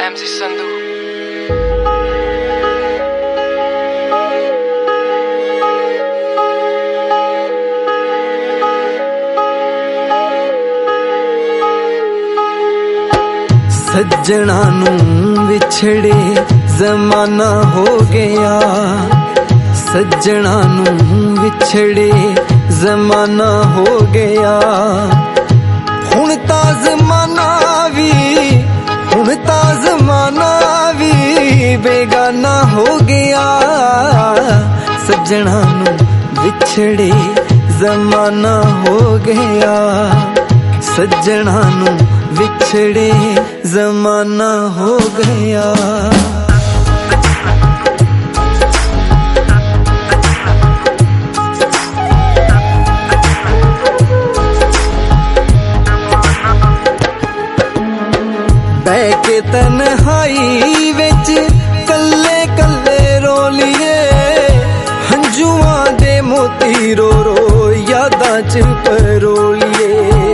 MC Sandhu. सज्जणा नू विछड़े जमाना हो गया, सज्जणा नू विछड़े जमाना हो गया। हुण ता जमाना भी बेगाना हो गया। सज्जणा नू विछड़े जमाना हो गया, सज्जणा नू विछड़े जमाना हो गया। बह के तन्हाई विच कल्ले कल्ले रोलिए, हंजुआं दे मोती रो रो यादां च परोलिए।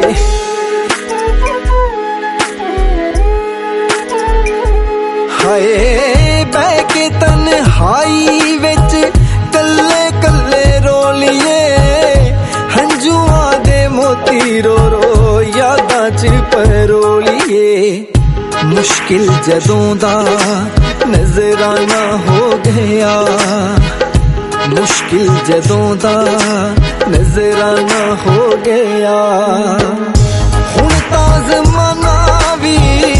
हाय बह के तन्हाई विच कल्ले कल्ले रोलिए, हंजुआं दे मोती रो रो यादां च परोलिए। मुश्किल जदों दा नजराना हो गया, मुश्किल जदों दा नजराना हो गया। हुण ता ज़माना भी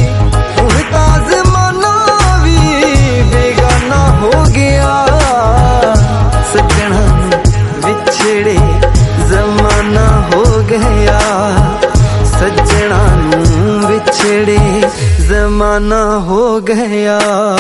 बेगाना हो गया। सज्जणा विछड़े जमाना हो गया, सज्जणा विछड़े जमाना हो गया।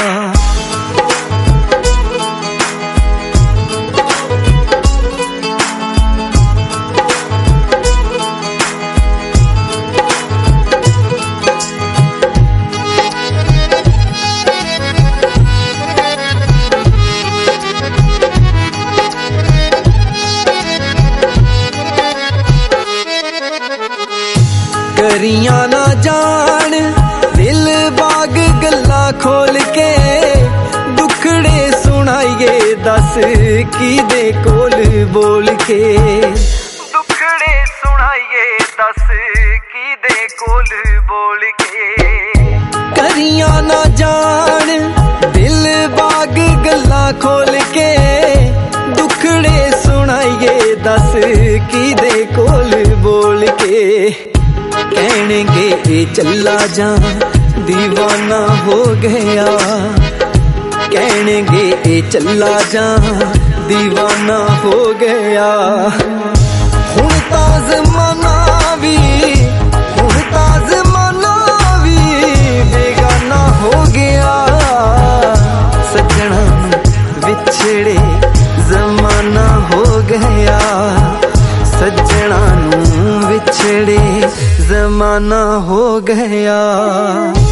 करियां ना जान दिल बाग गल्ला खोल के, दुखड़े सुनाइए दस की दे कोल बोल के। दुखड़े सुनाइए दस की दे कोल बोल के। करियां ना जान दिल बाग गल्ला खोल के, दुखड़े सुनाइए दस की दे कोल बोल के। कहनेंगे ये चला जा दीवाना हो गया, कहनेंगे ये चला जा दीवाना हो गया। हुण ता ज़माना भी बेगाना हो गया। सज्जणा विछड़े जमाना हो गया, सज्जणा विछड़े जमाना हो गया।